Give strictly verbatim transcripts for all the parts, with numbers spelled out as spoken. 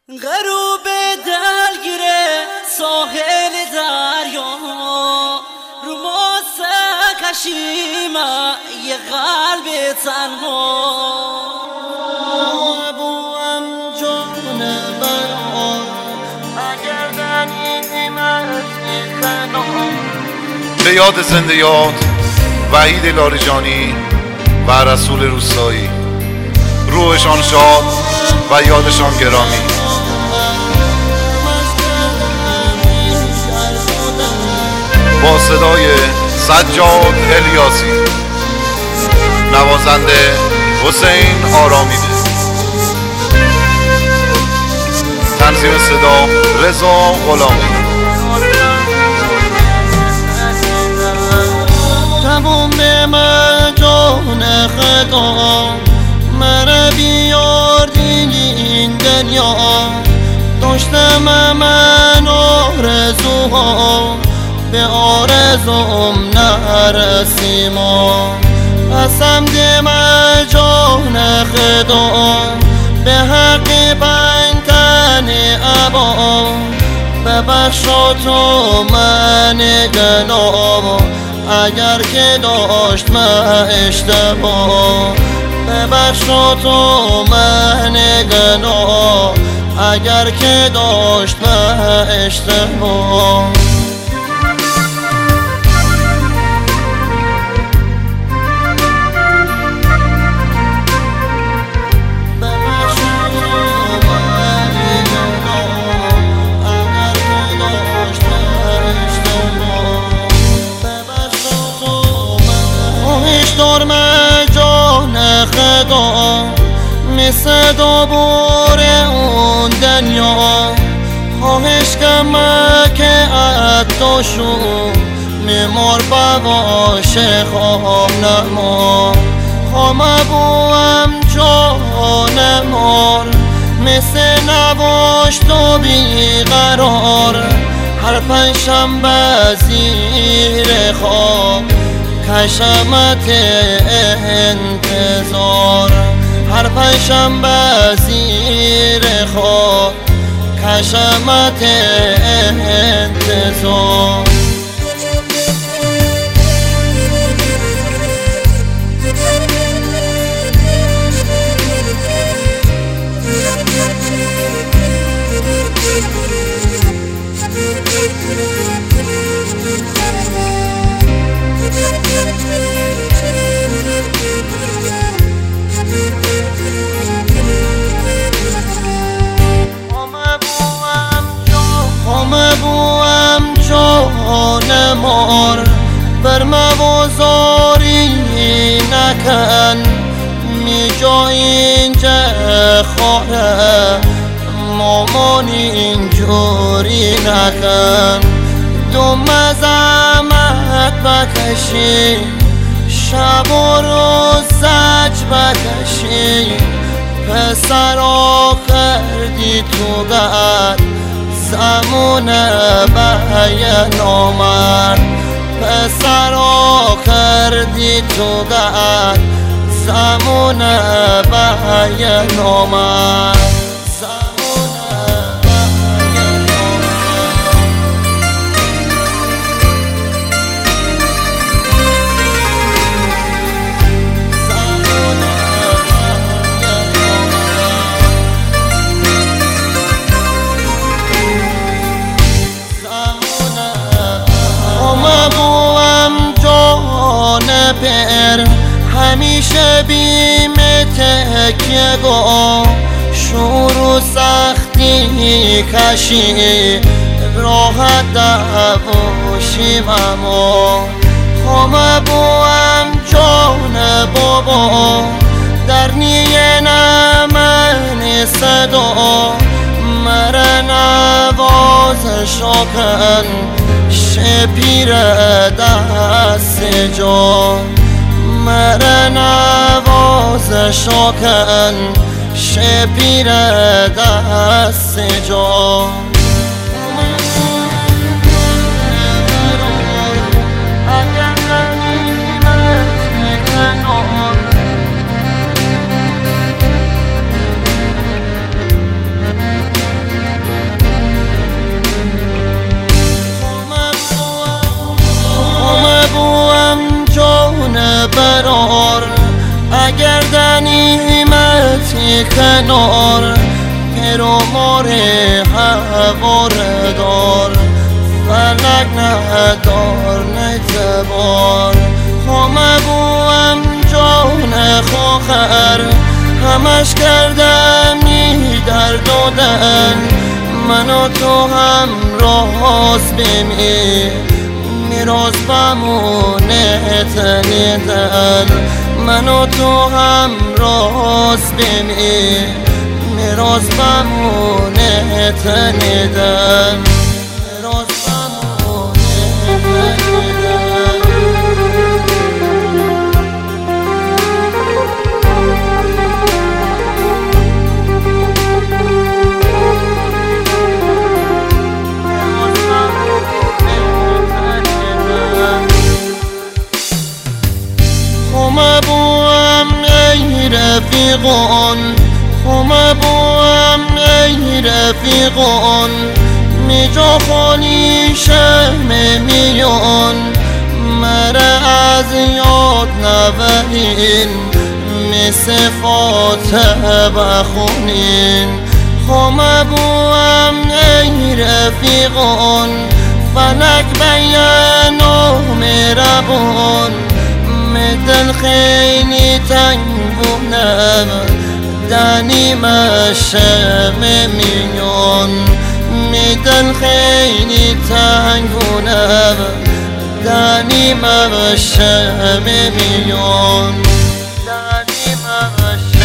غروب دلگیره ساحل دریا رو ماسه کشیمه یه قلب تنها ابوام جون برام اگر دنی کنم. به یاد زنده یاد وحید لاریجانی و رسول روستایی، روحشان شاد و یادشان گرامی. با صدای سجاد الیاسی، نوازنده حسین آرامیده، تنظیم صدا رضا غلامی. تموم من جان خدا من بیاردی این دنیا، داشتم من آرزوها به آرزوم نرسیم. قسم ده من جان خدا به حق پنجتن ابا، ببخشا تو من گناه اگر که داشت من اشتباه. ببخشا تو من گناه اگر که داشت من اشتباه. من جان خدا مثل دوباره اون دنیا، خواهش کمه که عطا شو میمار بواش خواب نما. خوام بوام جان مار مثل نواش تو بیقرار، هر پنجشنبه زیر خواب کشمت انتظار، هر پنجشنبه زیر خواب کشمت انتظار. بوام جان مار بر موازاری نکن، می جا اینجا خواره مامان اینجوری نکن. دو مزمت بکشی شب و روز سج بکشی، پسرا کردی تو گرد زمان بیان آمد، پسرا کردی تو گرد زمان بیان آمد. پر همیشه بیم تکیه گو شور و سختی کشی راحت دوشیم. اما خوام بوام جان بابا در نیه نمن صدا مره نواز شاکن شپیر دست جا، مره نواز شاکن شپیر دست جا. کنار گرو ماره هواره دار فلک ندار نتبار خامه بوم جان خوخر همش کردم می درد و دن من و تو هم راست بمی میراز بمونه تنیدن من و تو هم راست بمی میراز بمونه تنیدن میراز بمونه تنیدن خمه بوم ای رفیقان خمه بوم ای رفیقان می جا خالی شم میان مره از یاد نبرین می صفات بخونین خمه بوم ای رفیقان فلک بیان و مهربان دل خیلی تنگ بودم دنی مشم میان می دل خیلی تنگ بودم دنی مشم میان دنی مشم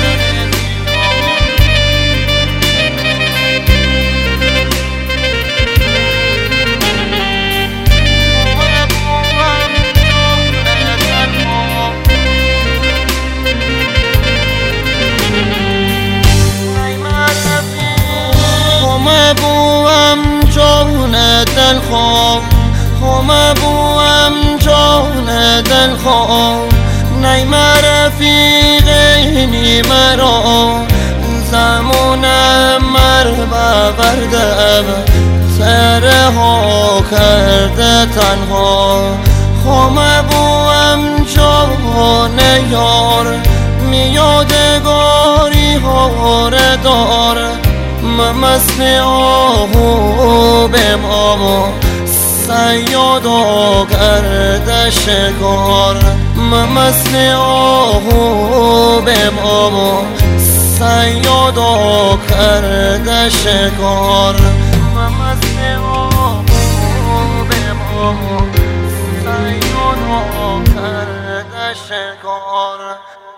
بوم جان دل خوام خمه بوم جان دل خوام نیم رفیقینی مرا زمونم مر ببردم سره ها کرده تنها خمه بوم جان یار میادگاری هاره دار مست آهو به ماما سیاد و گردش کار مست آهو به ماما سیاد و گردش کار مست آهو به ماما سیاد و گردش کار